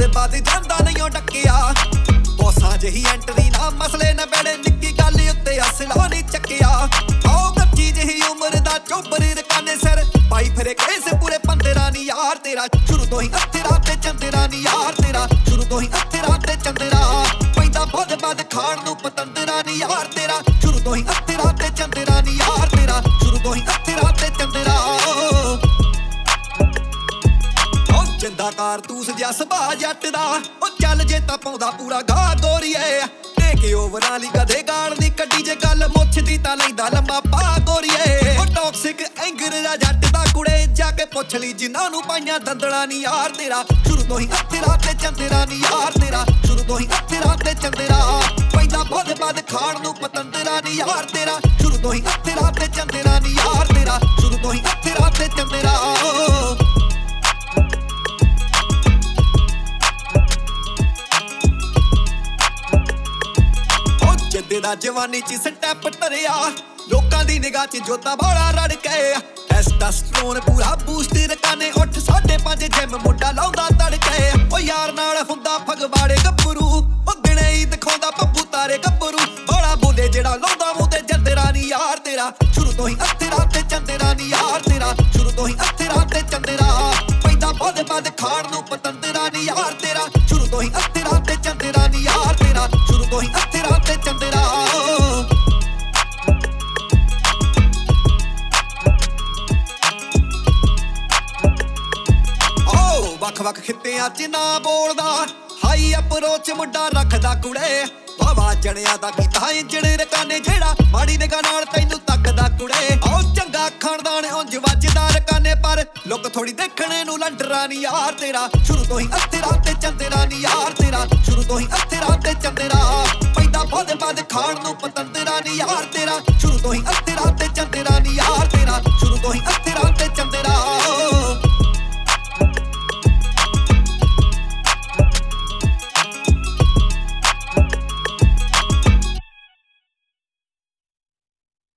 ਬਾਦ ਜਾਂਦਾ ਨਹੀਂ ਉਹ ਡੱਕਿਆ ਬੋਸਾਂ ਜਿਹੀ ਐਂਟਰੀ ਨਾ ਮਸਲੇ ਨਾ ਬੜੇ ਨਿੱਕੀ ਗੱਲ ਉੱਤੇ ਅਸਲਾ ਨਹੀਂ ਚੱਕਿਆ ਆਓ ਕੱਚੀ ਜਿਹੀ ਉਮਰ ਦਾ ਚੋਬਰ ਰਕਾਨੇ ਸਿਰ ਪਾਈ ਫਿਰੇ ਕੇਸ ਪੂਰੇ 15 ਨੀ ਯਾਰ ਤੇਰਾ ਸ਼ੁਰੂ ਤੋਂ ਹੀ ਅੱਥਰਾ ਤੇ ਚੰਦਰਾ ਨੀ ਯਾਰ ਤੇਰਾ ਸ਼ੁਰੂ ਤੋਂ ਹੀ ਅੱਥਰਾ ਤੇ ਚੰਦਰਾ ਪੈਂਦਾ ਬਾਦ ਖਾਣ ਨੂੰ ਪਤੰਦਰਾ ਨੀ ਯਾਰ ਤੇਰਾ ਸ਼ੁਰੂ ਤੋਂ ਹੀ ਅੱਥਰਾ ਤੇ ਚੰਦਰਾ ਨੀ ਯਾਰ ਤੇਰਾ ਸ਼ੁਰੂ ਤੋਂ ਹੀ ਅੱਥਰਾ ਤੇ ਚੰਦਰਾ ਜਿੰਦਾ ਕਾਰਤੂਸ ਜਿਹਾ ਸੁਭਾ ਜੱਟ ਦਾ ਉਹ ਚੱਲ ਜੇ ਤਾਂ ਪਾਉਂਦਾ ਪੂਰਾ ਗਾ ਗੋਰੀਏ ਟੇਕੇ ਓਵਰਾਂ ਲਈ ਕਦੇ ਗਾਲ ਦੀ ਕੱਢੀ ਜੇ ਗੱਲ ਮੁੱਛ ਦੀ ਤਾਂ ਲੈਂਦਾ ਲੰਮਾ ਪਾ ਗੋਰੀਏ ਉਹ ਟੌਕਸਿਕ ਐਂਗਰ ਦਾ ਜੱਟ ਦਾ ਕੁੜੇ ਜਾ ਕੇ ਪੁੱਛ ਲਈ ਜਿਨ੍ਹਾਂ ਨੂੰ ਪਾਈਆਂ ਦੰਦਲਾਂ ਨੀ ਯਾਰ ਤੇਰਾ ਸ਼ੁਰੂ ਤੋਂ ਹੀ ਅੱਥਰਾ ਤੇ ਚੰਦਰਾ ਨੀ ਯਾਰ ਤੇਰਾ ਸ਼ੁਰੂ ਤੋਂ ਹੀ ਅੱਥਰਾ ਤੇ ਚੰਦਰਾ ਪੈਂਦਾ ਬਾਦ ਖਾਣ ਨੂੰ ਪਤੰਦਰਾ ਨੀ ਯਾਰ ਤੇਰਾ ਸ਼ੁਰੂ ਤੋਂ ਹੀ ਅੱਥਰਾ ਤੇ ਚੰਦਰਾ ਨੀ ਯਾਰ ਤੇਰਾ ਸ਼ੁਰੂ ਤੋਂ ਹੀ ਅੱਥਰਾ ਤੇ ਚੰਦਰਾ ਜਿੱਦੇ ਦਾ ਜਵਾਨੀ ਚ ਸਟੈਪ ਧਰਿਆ ਲੋਕਾਂ ਦੀ ਨਿਗਾਹ ਚ ਜੋਤਾ ਬਾਲਾ ਰੜ ਕੇ ਟੈਸਟੋਸਟਰੋਨ ਪੂਰਾ ਬੂਸਟ ਰਕਾਨੇ ਉੱਠ 5:30 ਜਿਮ ਮੁੰਡਾ ਲਾਉਂਦਾ ਤੜਕੇ ਓ ਯਾਰ ਨਾਲ ਹੁੰਦਾ ਫਗਵਾੜੇ ਗੱਭਰੂ ਉਹ ਦਿਨੇ ਹੀ ਦਿਖਾਉਂਦਾ ਪੱਪੂ ਤਾਰੇ ਗੱਭਰੂ ਬਾਲਾ ਬੋਲੇ ਜਿਹੜਾ ਲਾਉਂਦਾ ਮੂੰਹ ਤੇ ਜੰਦਰਾ ਨੀ ਯਾਰ ਤੇਰਾ ਸ਼ੁਰੂ ਤੋਂ ਹੀ ਅੱਥਰਾ ਤੇ ਚੰਦਰਾ ਨੀ ਯਾਰ ਤੇਰਾ ਸ਼ੁਰੂ ਤੋਂ ਹੀ ਅੱਥਰਾ ਤੇ ਚੰਦਰਾ ਪੈਂਦਾ ਬਾਦ ਖਾਣ ਨੂੰ ਪਤੰਦਰਾ ਨੀ ਯਾਰ ਤੇਰਾ ਸ਼ੁਰੂ ਤੋਂ ਹੀ ਅੱਥਰਾ ਤੇ ਚੰਦਰਾ ਨੀ ਯਾਰ ਤੇਰਾ ਸ਼ੁਰੂ ਤੋਂ ਹੀ ਅੱਥਰਾ ਤੇ ਚੰਦਰਾ ਵੱਖ ਖਿੱਤਿਆਂ ਚ ਨਾ ਬੋਲਦਾ ਹਾਈ ਅਪਰੋਚ ਮੁੰਡਾ ਰੱਖਦਾ ਕੁੜੇ ਵਾਵਾ ਜਣਿਆਂ ਦਾ ਕੀਤਾ ਇੰਜਣ ਰਕਾਨੇ ਜਿਹੜਾ ਮਾੜੀ ਨਿਗਾਹ ਨਾਲ ਤੈਨੂੰ ਤੱਕਦਾ ਕੁੜੇ ਆਓ ਚੰਗਾ ਖਾਨਦਾਨ ਉਂਝ ਵੱਜਦਾ ਰਕਾਨੇ ਪਰ ਲੋਕ ਥੋੜੀ ਦੇਖਣੇ ਨੂੰ ਲੰਡਰਾ ਨੀ ਯਾਰ ਤੇਰਾ ਸ਼ੁਰੂ ਤੋਂ ਹੀ ਅੱਥਰਾ ਤੇ ਚੰਦਰਾ ਨੀ ਯਾਰ ਤੇਰਾ ਸ਼ੁਰੂ ਤੋਂ ਹੀ ਅੱਥਰਾ ਤੇ ਚੰਦਰਾ ਪੈਂਦਾ ਬਾਦ ਖਾਣ ਨੂੰ ਪਤੰਦਰਾ ਨੀ ਯਾਰ ਤੇਰਾ ਸ਼ੁਰੂ ਤੋਂ ਹੀ ਅੱਥਰਾ ਤੇ ਚੰਦਰਾ ਨੀ ਯਾਰ ਤੇਰਾ ਸ਼ੁਰੂ ਤੋਂ ਹੀ ਅੱਥਰਾ ਤੇ ਚੰਦਰਾ